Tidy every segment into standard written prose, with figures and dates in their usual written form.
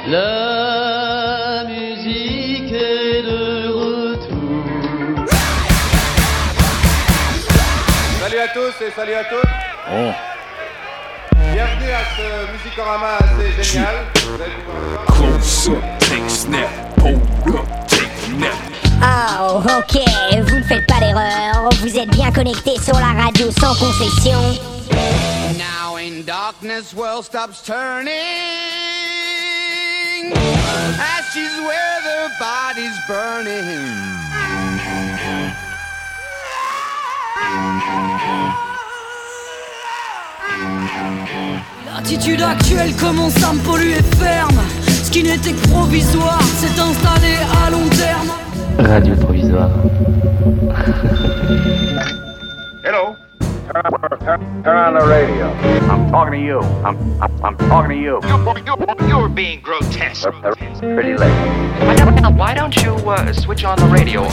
La musique est de retour. Salut à tous et salut à toutes. Oh. Bienvenue à ce Musicorama assez génial. Vous allez pouvoir voir. Close up, take a snap, hold up, take a nap. Oh, ok, vous ne faites pas d'erreur. Vous êtes bien connectés sur la radio sans concession. Now in darkness, world stops turning. Ashes where the body's burning. L'attitude actuelle commence à me polluer ferme. Ce qui n'était que provisoire s'est installé à long terme. Radio provisoire. Hello. Turn on the radio. I'm talking to you. I'm talking to you. You're being grotesque. Pretty late. Why don't you switch on the radio?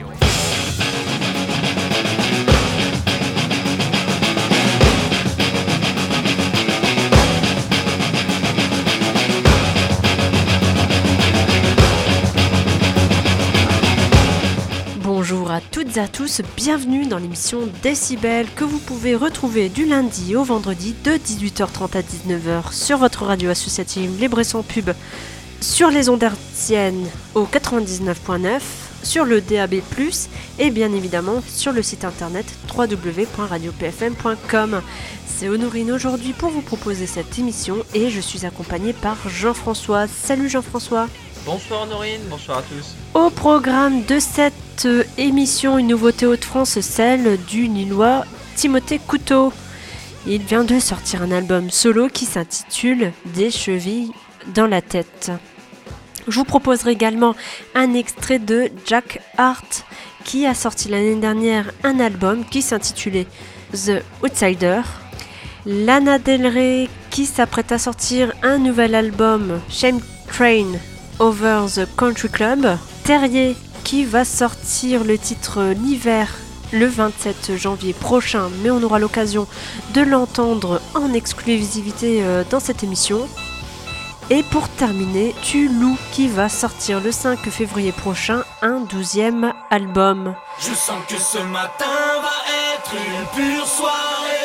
Bonjour à toutes et à tous, bienvenue dans l'émission Décibel que vous pouvez retrouver du lundi au vendredi de 18h30 à 19h sur votre radio associative Les Bressons Pub, sur les ondes hertziennes au 99.9, sur le DAB+, et bien évidemment sur le site internet www.radiopfm.com. C'est Honorine aujourd'hui pour vous proposer cette émission et je suis accompagnée par Jean-François. Salut Jean-François. Bonsoir Honorine, bonsoir à tous. Au programme de cette émission, une nouveauté Hauts-de-France, celle du Lillois Timothée Couteau. Il vient de sortir un album solo qui s'intitule Des chevilles dans la tête. Je vous proposerai également un extrait de Jack Hart qui a sorti l'année dernière un album qui s'intitulait The Outsider. Lana Del Rey qui s'apprête à sortir un nouvel album, Shame Train Over the Country Club. Terrier qui va sortir le titre L'hiver le 27 janvier prochain, mais on aura l'occasion de l'entendre en exclusivité dans cette émission. Et pour terminer, Tulou qui va sortir le 5 février prochain un 12e album. Je sens que ce matin va être une pure soirée.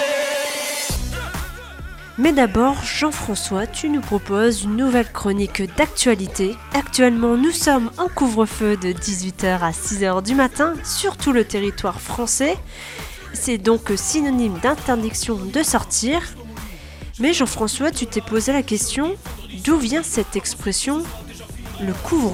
Mais d'abord, Jean-François, tu nous proposes une nouvelle chronique d'actualité. Actuellement, nous sommes en couvre-feu de 18h à 6h du matin sur tout le territoire français. C'est donc synonyme d'interdiction de sortir. Mais Jean-François, tu t'es posé la question, d'où vient cette expression, le couvre-feu ?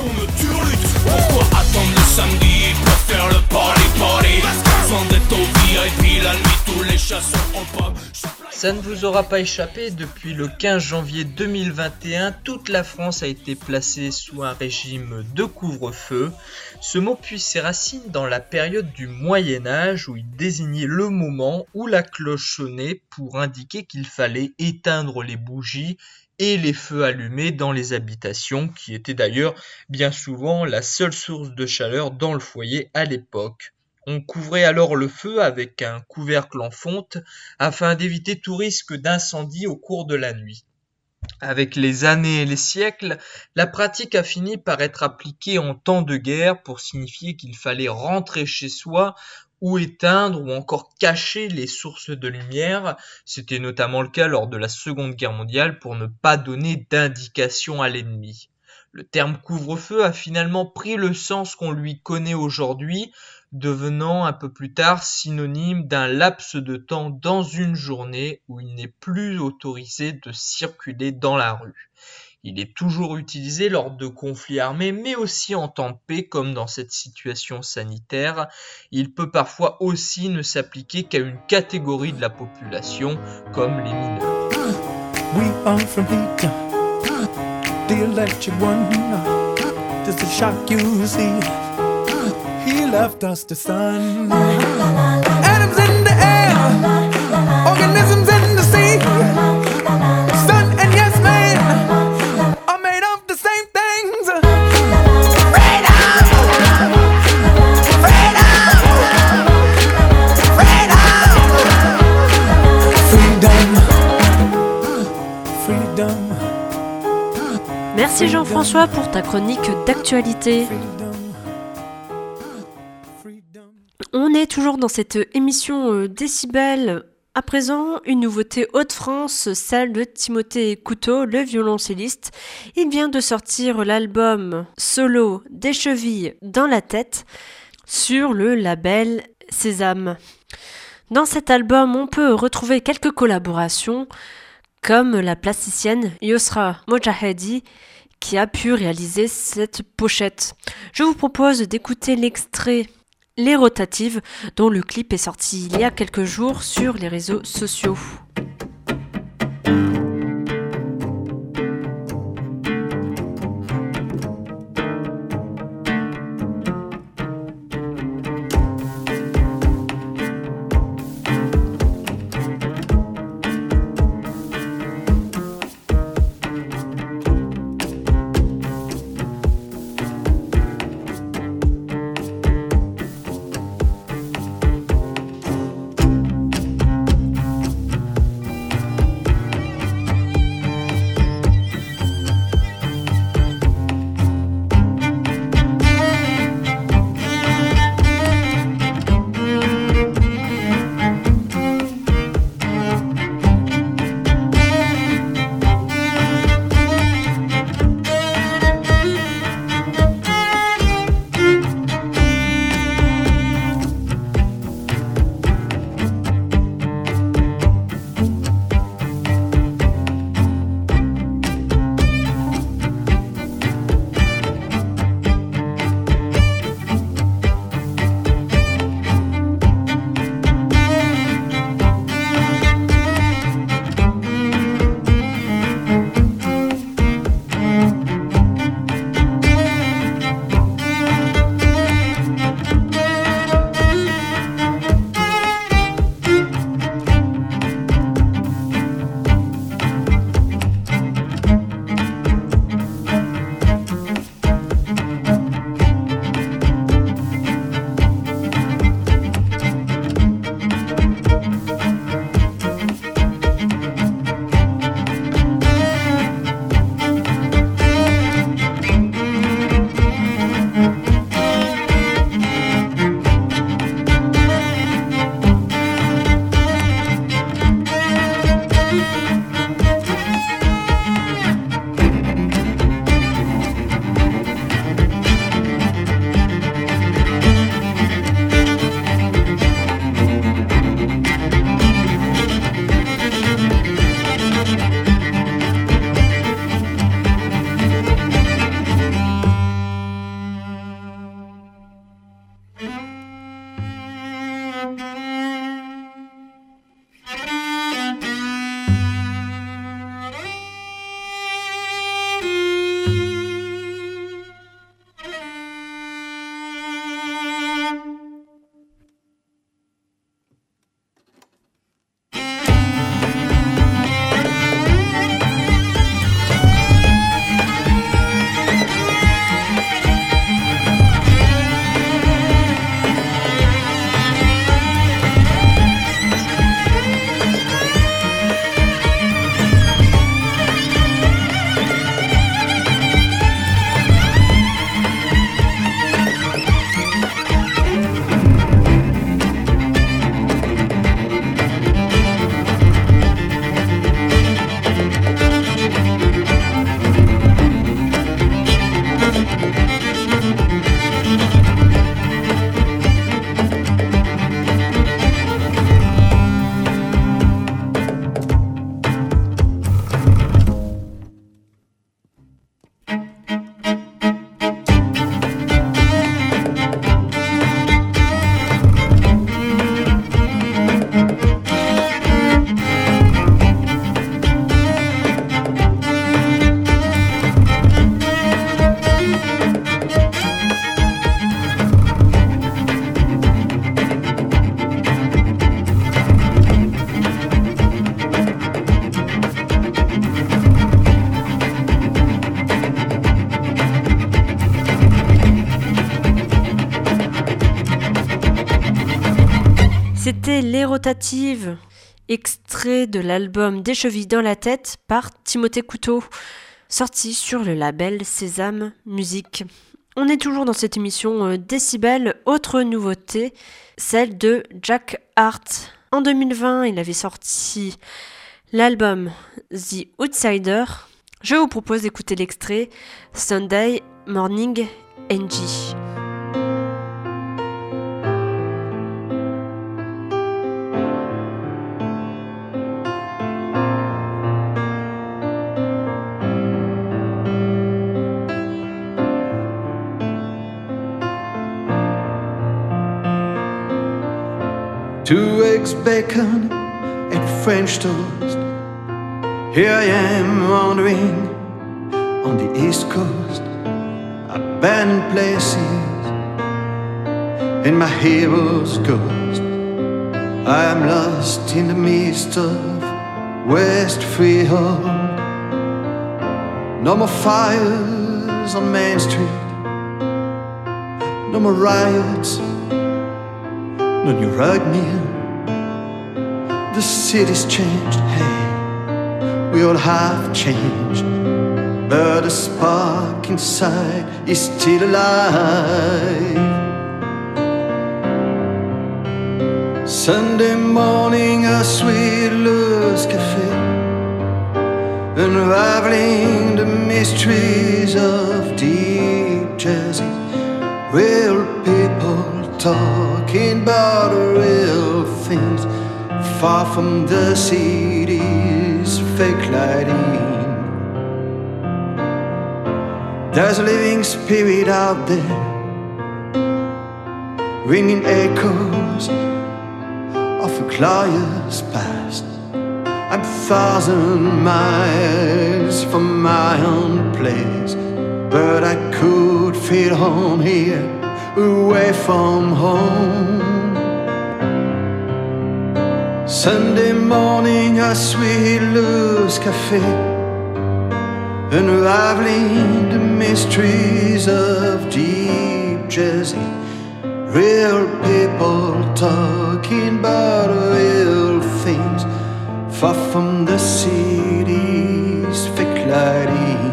Pourquoi attendre le samedi pour faire le party? Sans d'être au VIP, la nuit, tous les chasseurs ont pas. Ça ne vous aura pas échappé, depuis le 15 janvier 2021, toute la France a été placée sous un régime de couvre-feu. Ce mot puise ses racines dans la période du Moyen-Âge où il désignait le moment où la cloche sonnait pour indiquer qu'il fallait éteindre les bougies et les feux allumés dans les habitations, qui étaient d'ailleurs bien souvent la seule source de chaleur dans le foyer à l'époque. On couvrait alors le feu avec un couvercle en fonte afin d'éviter tout risque d'incendie au cours de la nuit. Avec les années et les siècles, la pratique a fini par être appliquée en temps de guerre pour signifier qu'il fallait rentrer chez soi ou éteindre ou encore cacher les sources de lumière. C'était notamment le cas lors de la Seconde Guerre mondiale pour ne pas donner d'indication à l'ennemi. Le terme couvre-feu a finalement pris le sens qu'on lui connaît aujourd'hui, devenant un peu plus tard synonyme d'un laps de temps dans une journée où il n'est plus autorisé de circuler dans la rue. Il est toujours utilisé lors de conflits armés, mais aussi en temps de paix, comme dans cette situation sanitaire. Il peut parfois aussi ne s'appliquer qu'à une catégorie de la population, comme les mineurs. We are from here, the electric one, just a shock you see. He left us the sun. Atoms in the air, organisms in the sea. Sun and yes man are made of the same things. Freedom! Freedom! Freedom! Freedom! Merci Jean-François pour ta chronique d'actualité. On est toujours dans cette émission Décibel. À présent, une nouveauté Hauts-de-France, celle de Timothée Couteau, le violoncelliste. Il vient de sortir l'album solo Des chevilles dans la tête sur le label Sésame. Dans cet album, on peut retrouver quelques collaborations comme la plasticienne Yosra Mojahedi qui a pu réaliser cette pochette. Je vous propose d'écouter l'extrait Les Rotatives, dont le clip est sorti il y a quelques jours sur les réseaux sociaux. C'était Les Rotatives, extrait de l'album Des chevilles dans la tête par Timothée Couteau. sorti sur le label Sésame Musique. On est toujours dans cette émission Décibel. Autre nouveauté, celle de Jack Hart. En 2020, il avait sorti l'album The Outsider. Je vous propose d'écouter l'extrait Sunday Morning NG. Two eggs, bacon, and French toast. Here I am wandering on the East Coast, abandoned places, and my hero's ghost. I am lost in the mist of West Freehold. No more fires on Main Street, no more riots, no new rug mill. The city's changed, hey, we all have changed, but the spark inside is still alive. Sunday morning, a sweet loose cafe, unraveling the mysteries of deep Jersey. Real people talking about real things, far from the city's fake lighting. There's a living spirit out there, ringing echoes of a glorious past. I'm 1,000 miles from my own place, but I could feel home here, away from home. Sunday morning, a sweet loose cafe, unraveling the mysteries of deep Jersey. Real people talking about real things, far from the city's fake lighting.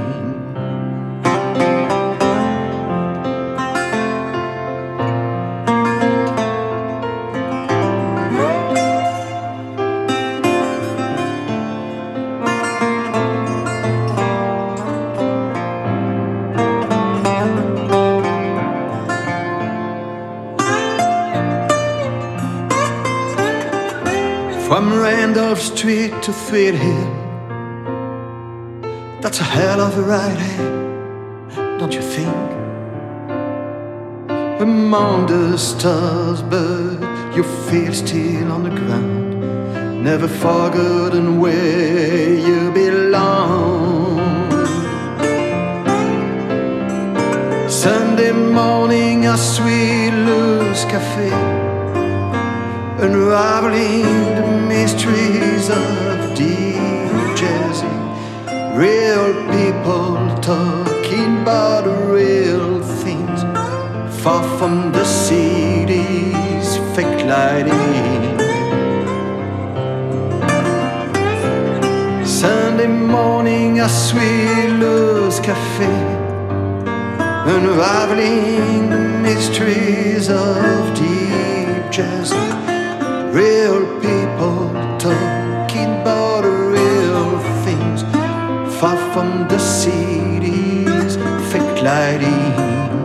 From Randolph Street to Thread Hill, that's a hell of a ride, hey, don't you think? Among the stars, but your feet still on the ground, never forgotten where you belong. Sunday morning, a sweet loose cafe, unraveling the mysteries of deep Jersey. Real people talking about real things, far from the city's fake lighting. Sunday morning, a sweet loose cafe, unraveling the mysteries of deep Jersey. Real people talking about real things, far from the city's fake lighting.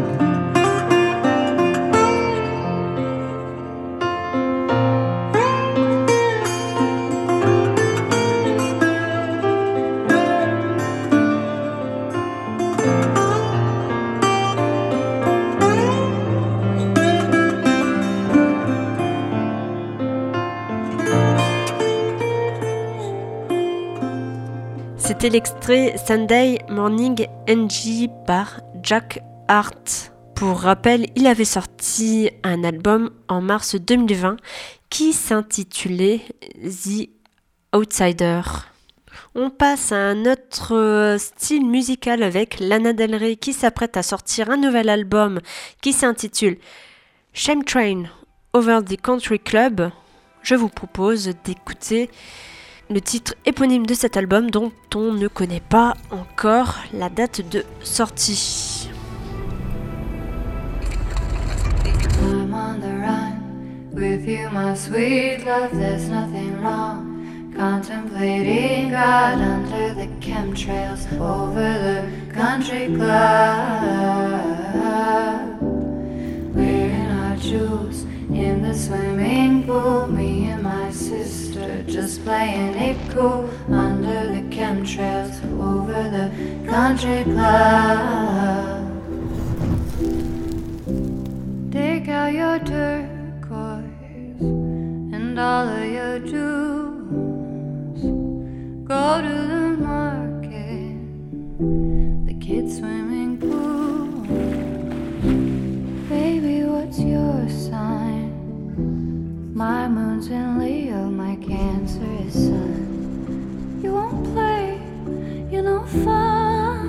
C'était l'extrait Sunday Morning NG par Jack Hart. Pour rappel, il avait sorti un album en mars 2020 qui s'intitulait The Outsider. On passe à un autre style musical avec Lana Del Rey qui s'apprête à sortir un nouvel album qui s'intitule Shame Train Over the Country Club. Je vous propose d'écouter le titre éponyme de cet album dont on ne connaît pas encore la date de sortie. I'm on the run with you, my sweet love, there's nothing wrong. Contemplating God under the chemtrails over the country club. Wearing our jewels in the swimming pool, me and my sister just playing it cool under the chemtrails over the country club. Take out your turquoise and all of your jewels. Go to the market, the kids' swimming pool. Baby, what's your sign? My moon's in Leo, my Cancer is Sun. You won't play, you're no fun.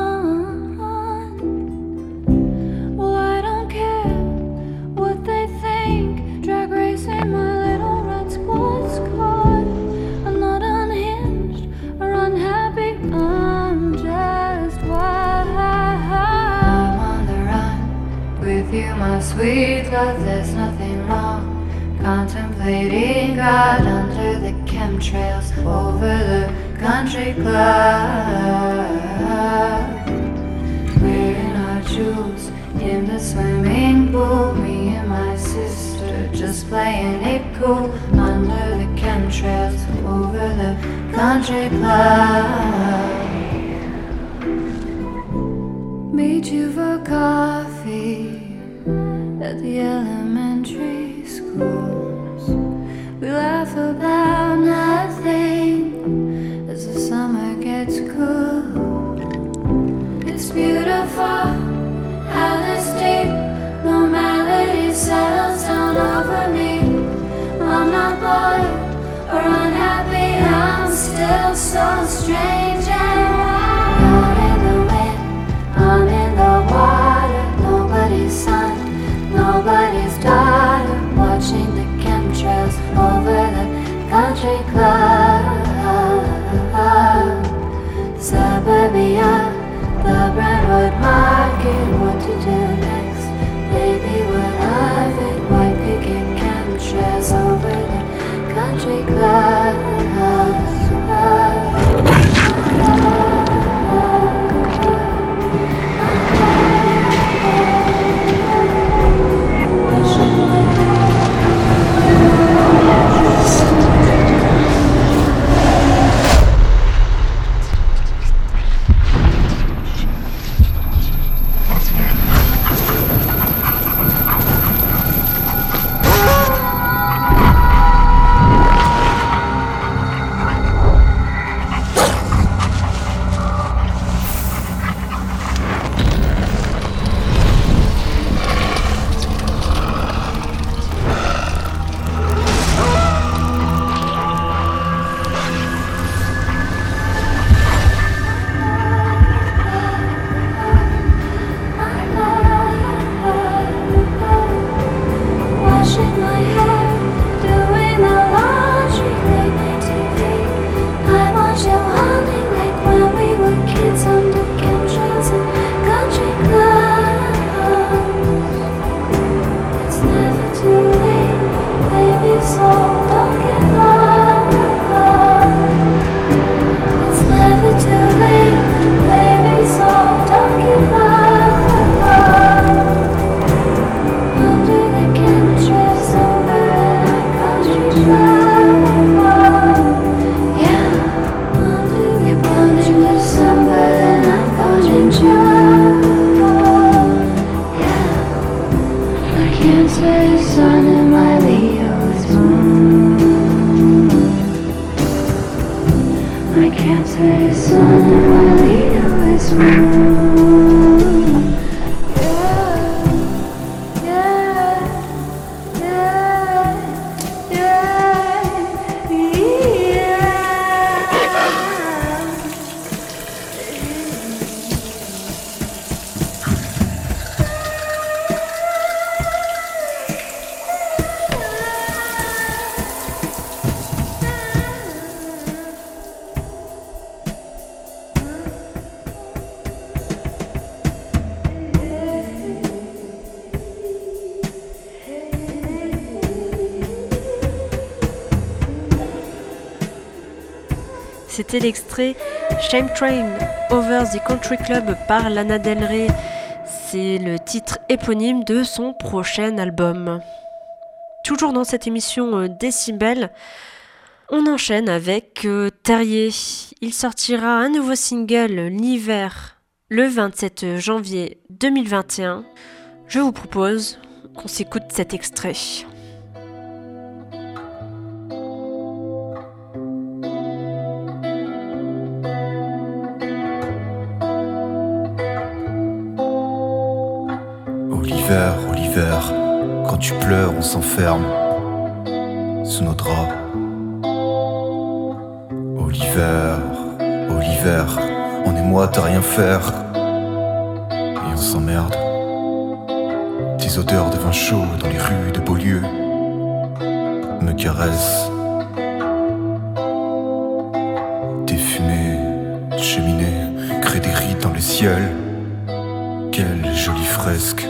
Well, I don't care what they think. Drag racing my little red squad squad. I'm not unhinged or unhappy, I'm just wild. I'm on the run with you, my sweet love, there's nothing wrong. Contemplating God under the chemtrails over the country club. Wearing our jewels in the swimming pool, me and my sister just playing it cool under the chemtrails over the country club. Meet you for coffee at the elementary schools. We laugh about nothing as the summer gets cool. It's beautiful how this deep normality settles down over me. I'm not bored or unhappy, I'm still so strange and wild. Out in the wind, I'm in the water. Nobody's son, nobody's daughter. Watching the chemtrails over the country club. Suburbia, the Brentwood Market. What to do next? Baby, what of it? White picket chemtrails over the country club. C'était l'extrait Shame Train Over the Country Club par Lana Del Rey. C'est le titre éponyme de son prochain album. Toujours dans cette émission Décibel, on enchaîne avec Terrier. Il sortira un nouveau single l'hiver le 27 janvier 2021. Je vous propose qu'on s'écoute cet extrait. Au l'hiver, quand tu pleures, on s'enferme sous nos draps. Au l'hiver, on est moite à rien faire et on s'emmerde. Tes odeurs de vin chaud dans les rues de Beaulieu me caressent. Tes fumées de cheminée créent des rides dans le ciel. Quelle jolie fresque.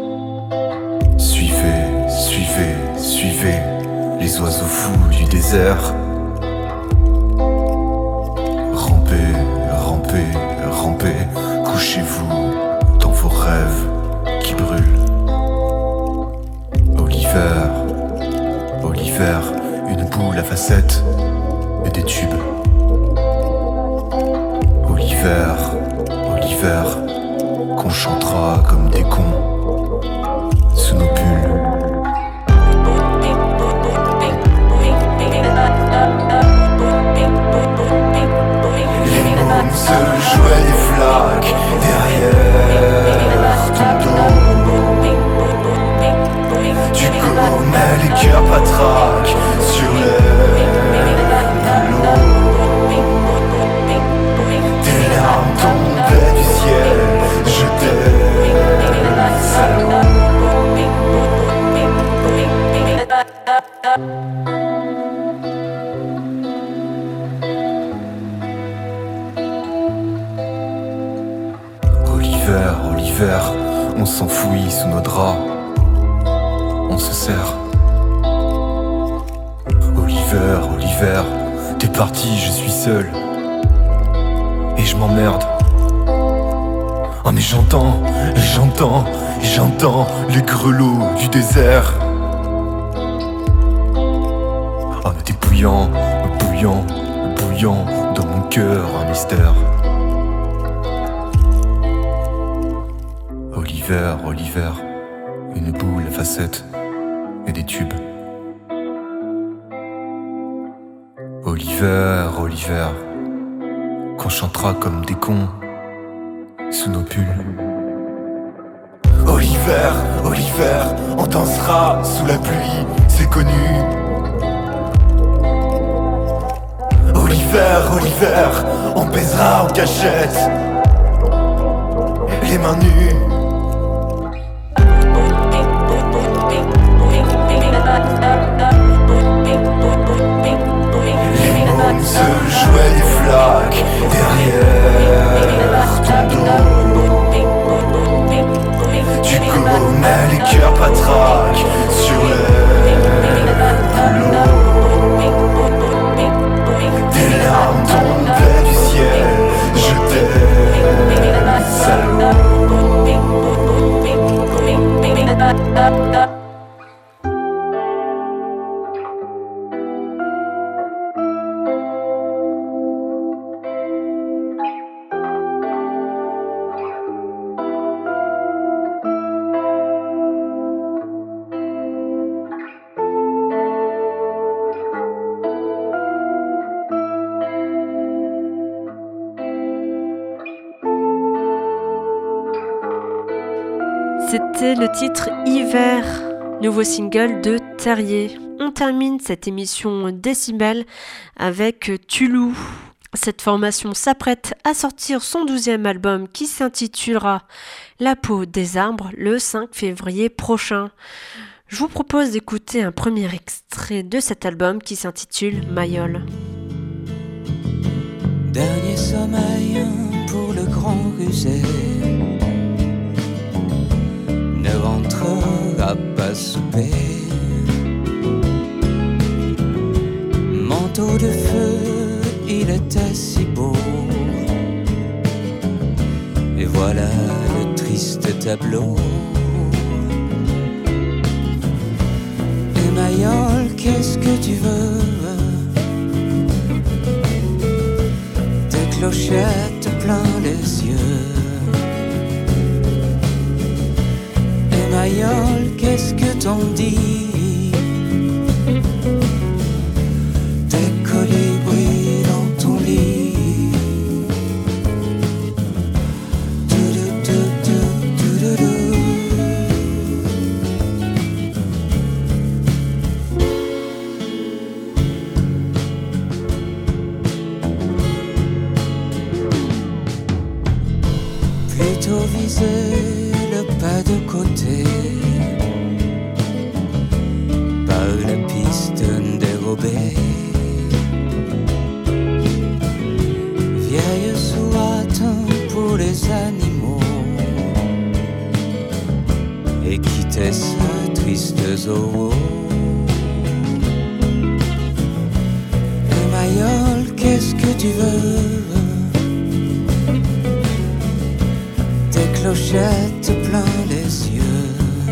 Suivez les oiseaux fous du désert. Rampez, couchez-vous dans vos rêves qui brûlent. Au l'hiver, une boule à facettes et des tubes. Au l'hiver, qu'on chantera comme des cons sous nos pulls. Se jouait des flaques derrière ton dos. Tu connais les cœurs patraques sur les boulots. Tes larmes tombaient du ciel, je t'aime, salaud. Au l'hiver, on s'enfouit sous nos draps, on se serre. Au l'hiver, t'es parti, je suis seul et je m'emmerde. Oh mais j'entends les grelots du désert. Oh mais t'es bouillant dans mon cœur, un mystère. Au l'hiver, une boule à facettes et des tubes. Au l'hiver, qu'on chantera comme des cons sous nos pulls. Au l'hiver, on dansera sous la pluie, c'est connu. Au l'hiver, on baisera en cachette, les mains nues. Se jouait des flaques derrière ton dos. Tu connais les cœurs patraques sur les boulots. Tes larmes tombaient du ciel, je t'aime, salaud. C'était le titre Hiver, nouveau single de Terrier. On termine cette émission Décibel avec Tulou. Cette formation s'apprête à sortir son 12e album qui s'intitulera La peau des arbres le 5 février prochain. Je vous propose d'écouter un premier extrait de cet album qui s'intitule Mayol. Dernier sommeil pour le grand rusé ne rentrera pas souper. Manteau de feu il était si beau. Et voilà le triste tableau. Et Mayol, qu'est-ce que tu veux? Des clochettes plein les yeux. Et Mayol, qu'est-ce que t'en dis? Des colibris dans ton lit. Plutôt viser le pas de côté par la piste dérobée. Vieille souate pour les animaux et quitter ce triste zoo. Et Mayol, qu'est-ce que tu veux? Des clochettes plein les yeux.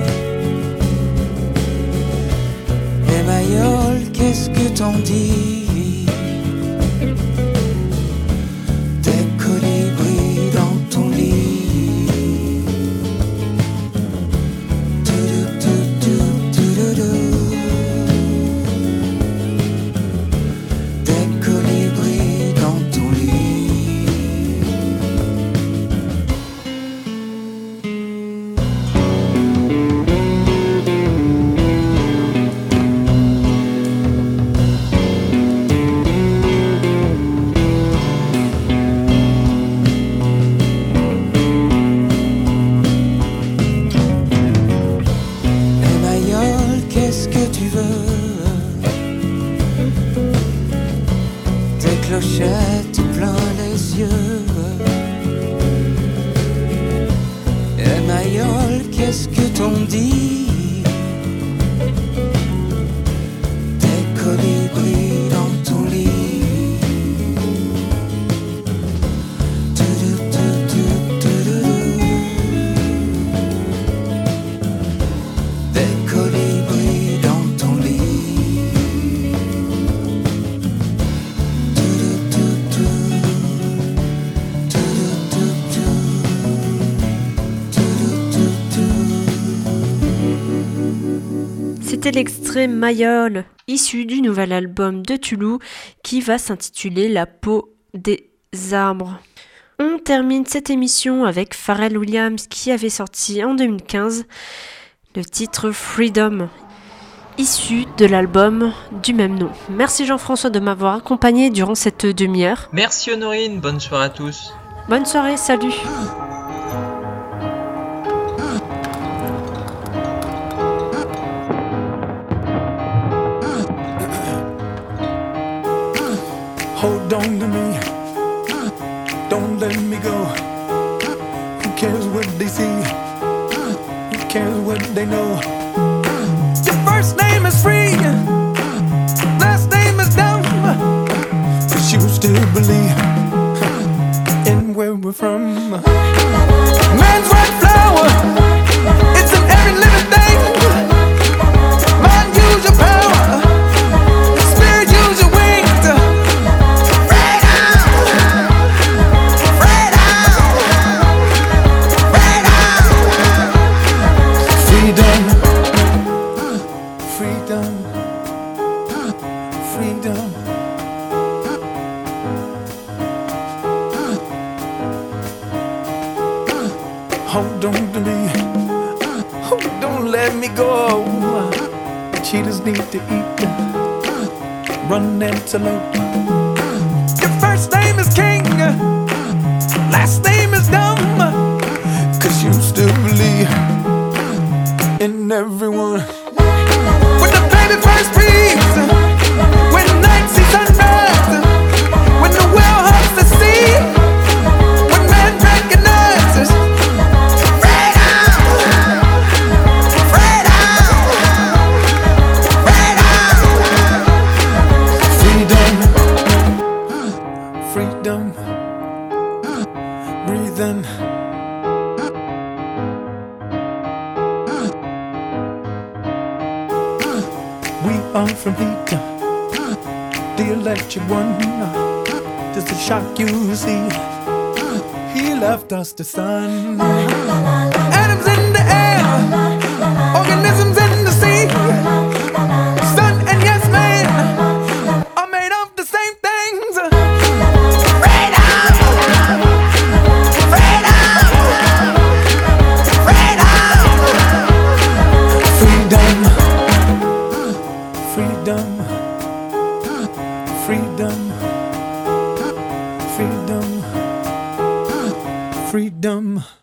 Et Mayol, qu'est-ce que t'en dis? Des colibris dans ton lit. Des colibris dans ton lit. Clochette plein les yeux. Et Mayol, qu'est-ce que t'on dit? Des colibris dans ton lit. Des colibris dans ton lit. C'était l'extrait Mayol, issu du nouvel album de Tulou qui va s'intituler La peau des arbres. On termine cette émission avec Pharrell Williams qui avait sorti en 2015 le titre Freedom, issu de l'album du même nom. Merci Jean-François de m'avoir accompagné durant cette demi-heure. Merci Honorine, bonne soirée à tous. Bonne soirée, salut. Hold on to me, don't let me go. Who cares what they see? Who cares what they know? Your first name is free, last name is dumb, but you still believe in where we're from. Man's right flower, it's in every living thing. Mind, use your power, spirit, use your wings. Hold on to me, oh, don't let me go. Cheetahs need to eat, run antelope. Your first name is King, last name is Dumb, 'cause you still believe in everyone. When the baby first breathes, when the night sees sunrise, when the whale hugs the sea, when man recognizes freedom, freedom, freedom. freedom, breathing. We are from heat, the electric one. Just a shock you see. He left us the sun. Atoms in the air, organisms in the sea. Sun and yes man are made of the same things. Freedom, freedom, freedom, freedom, freedom, freedom.